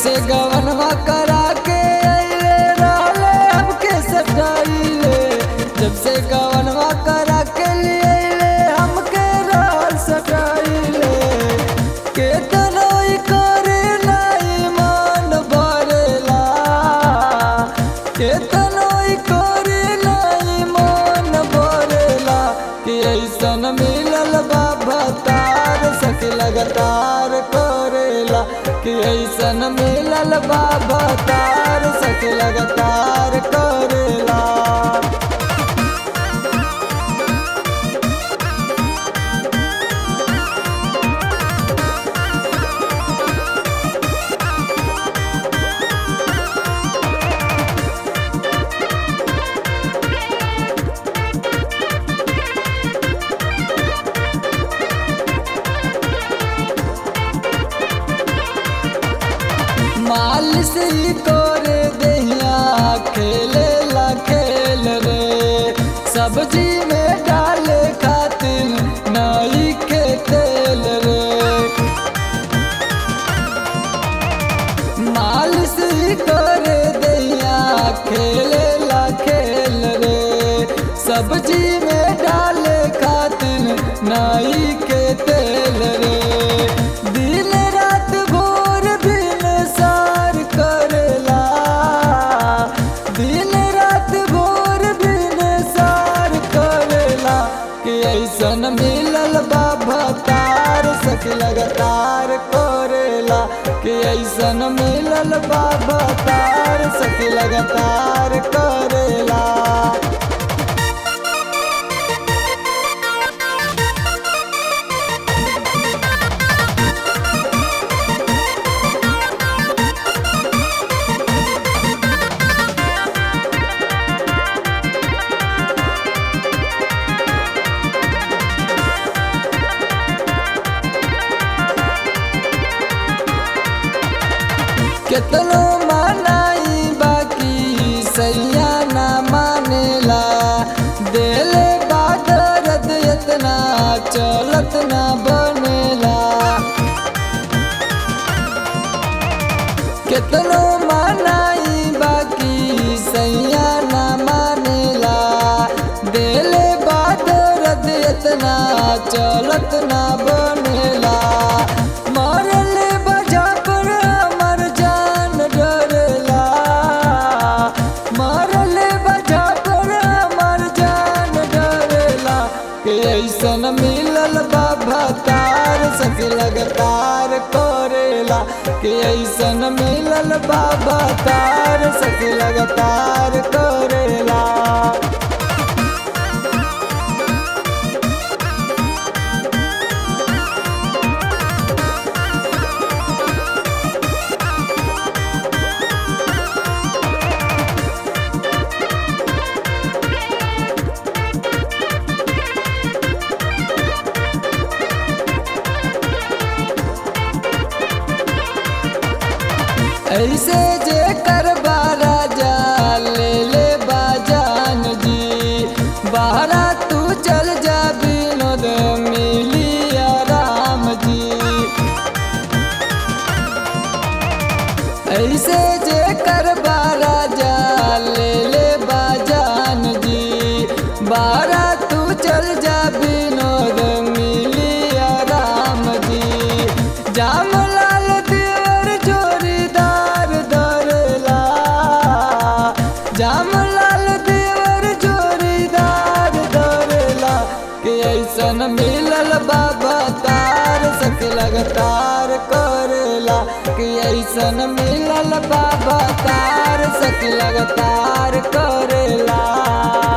से गवनवा करा के अइले रहले हमके सटाइले, जब से गवनवा करा के लिए अइले हमके रहल सटाइले। केतनो ई करे नाई मन भरेला, केतनो ई करे नाई मन भरेला, कि ऐसन मिलल बा भतार सखी लगातार करेला, कि ऐसन मिलल बा भतार सखी लगातार करेला। मालिश ही करे दहिया खेले ला खेल रे, सब्जी में डाले खातिर नाई के तेल रे। मालिश ही करे दहिया खेले ला खेल रे, सब्जी में डाले खातिर नाई के तेल रे। दिन रात भोर दिन सार करेला, दिन रात भोर दिन सार करेला, कि ऐसन मिलल बा भतार सखी लगातार करेला, कि ऐसन मिलल बा भतार सखी लगातार करेला। केतनो मानाई बाकी सैया ना मानेला, देले बा दर्द इतना चलत ना बनेला। केतनो मानाई बाकी सैया ना मानेला, देले बा दर्द इतना चलत ना बनेला। मरले बजा पर हमर जान डरेला, मरले बजा पर हमर जान डरेला, कि ऐसन मिलल बा भतार सखी लगातार करेला, कि ऐसन मिलल बा भतार सखी लगातार करेला। ऐसे जे करबा राजा ले ले बाजान जी, बाहरा तू चल जा विनोद मिली आराम जी। ऐसे जे करबा राजा ले ले बाजान जी, बाहरा तू चल जा विनोद मिली आराम जी। जामलाल देवर जोरीदार धरेला, जामलाल देवर जोरीदार धरेला, कि ऐसन मिलल बा भतार सखी लगातार करेला, कि ऐसन मिलल बा भतार सखी लगातार करेला।